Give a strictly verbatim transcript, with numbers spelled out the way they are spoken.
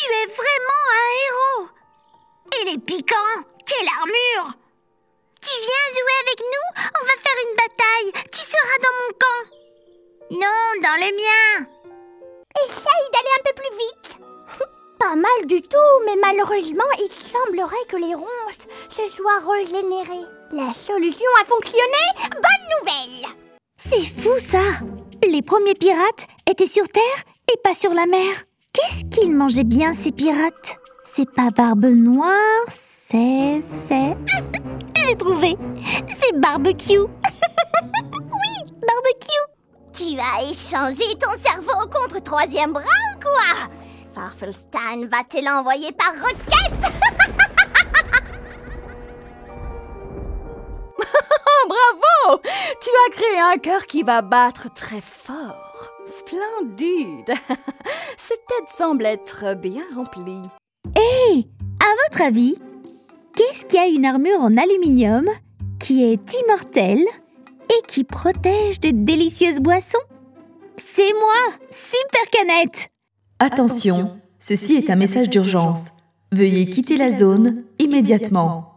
es vraiment un héros. Il est piquant. Quelle armure! Tu viens jouer avec nous? On va faire une bataille. Tu seras dans mon camp. Non, dans le mien. Essaye d'aller un peu plus vite. Pas mal du tout, mais malheureusement, il semblerait que les ronces se soient régénérées. La solution a fonctionné. Bonne nouvelle! C'est fou ça! Les premiers pirates étaient sur terre et pas sur la mer. Qu'est-ce qu'ils mangeaient bien ces pirates? C'est pas Barbe Noire, c'est... c'est... J'ai trouvé! C'est barbecue! Oui, barbecue! Tu as échangé ton cerveau contre troisième bras ou quoi? Farfelstan va te l'envoyer par roquette. Bravo! Tu as créé un cœur qui va battre très fort. Splendide! Cette tête semble être bien remplie. Hé! Hey, à votre avis, qu'est-ce qui a une armure en aluminium qui est immortelle et qui protège de délicieuses boissons? C'est moi, Super Canette! Attention, ceci est un message d'urgence. Veuillez quitter la zone immédiatement.